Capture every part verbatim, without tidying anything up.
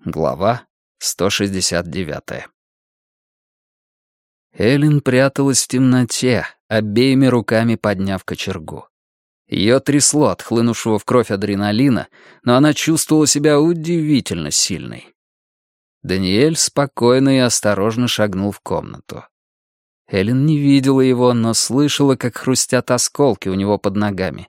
Глава сто шестьдесят девятая. Эллен пряталась в темноте, обеими руками подняв кочергу. Ее трясло от хлынувшего в кровь адреналина, но она чувствовала себя удивительно сильной. Даниэль спокойно и осторожно шагнул в комнату. Эллен не видела его, но слышала, как хрустят осколки у него под ногами.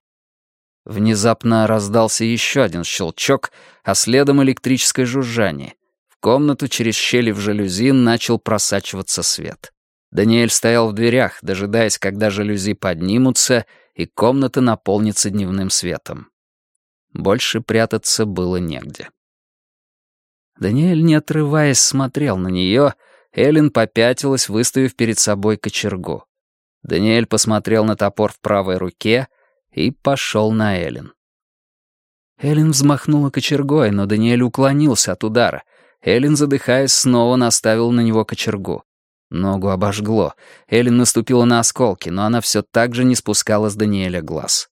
Внезапно раздался еще один щелчок, а следом электрическое жужжание. В комнату через щели в жалюзи начал просачиваться свет. Даниэль стоял в дверях, дожидаясь, когда жалюзи поднимутся, и комната наполнится дневным светом. Больше прятаться было негде. Даниэль, не отрываясь, смотрел на нее. Эллен попятилась, выставив перед собой кочергу. Даниэль посмотрел на топор в правой руке и пошел на Эллен. Эллен взмахнула кочергой, но Даниэль уклонился от удара. Эллен, задыхаясь, снова наставила на него кочергу. Ногу обожгло. Эллен наступила на осколки, но она все так же не спускала с Даниэля глаз.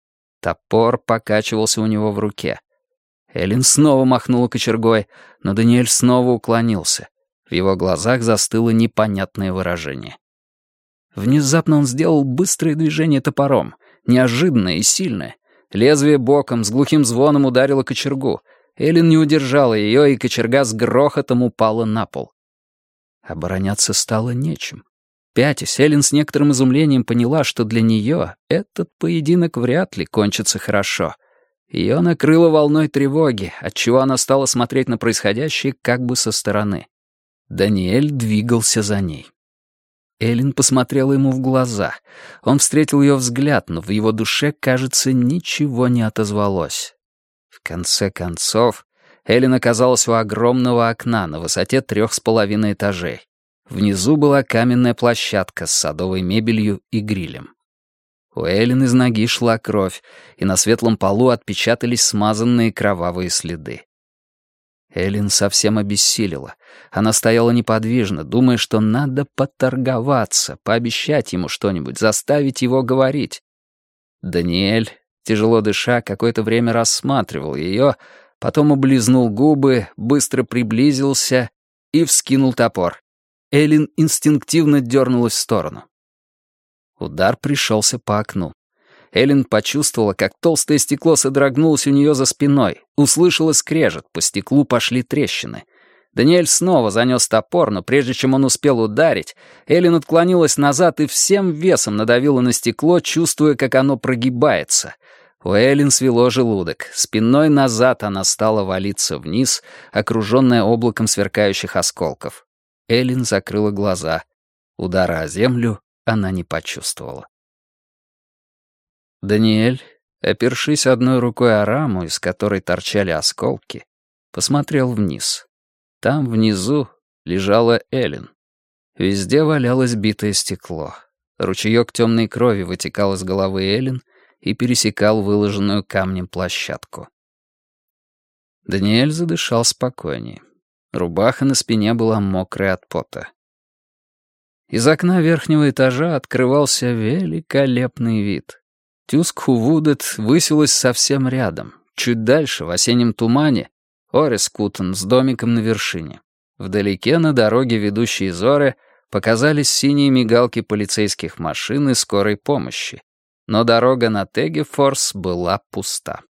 Топор покачивался у него в руке. Эллен снова махнула кочергой, но Даниэль снова уклонился. В его глазах застыло непонятное выражение. Внезапно он сделал быстрое движение топором, неожиданное и сильное. Лезвие боком с глухим звоном ударило кочергу. Эллен не удержала ее, и кочерга с грохотом упала на пол. Обороняться стало нечем. Пятясь, Эллен с некоторым изумлением поняла, что для нее этот поединок вряд ли кончится хорошо. Ее накрыло волной тревоги, отчего она стала смотреть на происходящее как бы со стороны. Даниэль двигался за ней. Эллен посмотрела ему в глаза. Он встретил ее взгляд, но в его душе, кажется, ничего не отозвалось. В конце концов, Эллен оказалась у огромного окна на высоте трех с половиной этажей. Внизу была каменная площадка с садовой мебелью и грилем. У Эллен из ноги шла кровь, и на светлом полу отпечатались смазанные кровавые следы. Эллен совсем обессилила. Она стояла неподвижно, думая, что надо поторговаться, пообещать ему что-нибудь, заставить его говорить. Даниэль, тяжело дыша, какое-то время рассматривал ее, потом облизнул губы, быстро приблизился и вскинул топор. Эллен инстинктивно дернулась в сторону. Удар пришелся по окну. Эллен почувствовала, как толстое стекло содрогнулось у нее за спиной, услышала скрежет, по стеклу пошли трещины. Даниэль снова занес топор, но прежде чем он успел ударить, Эллен отклонилась назад и всем весом надавила на стекло, чувствуя, как оно прогибается. У Эллен свело желудок. Спиной назад она стала валиться вниз, окруженная облаком сверкающих осколков. Эллен закрыла глаза. Удара о землю она не почувствовала. Даниэль, опершись одной рукой о раму, из которой торчали осколки, посмотрел вниз. Там внизу лежала Эллен. Везде валялось битое стекло. Ручеек темной крови вытекал из головы Эллен и пересекал выложенную камнем площадку. Даниэль задышал спокойнее. Рубаха на спине была мокрая от пота. Из окна верхнего этажа открывался великолепный вид. Тюскхувудет высилась совсем рядом. Чуть дальше, в осеннем тумане, Орескутен с домиком на вершине. Вдалеке на дороге, ведущей из Оре, показались синие мигалки полицейских машин и скорой помощи. Но дорога на Тегефорс была пуста.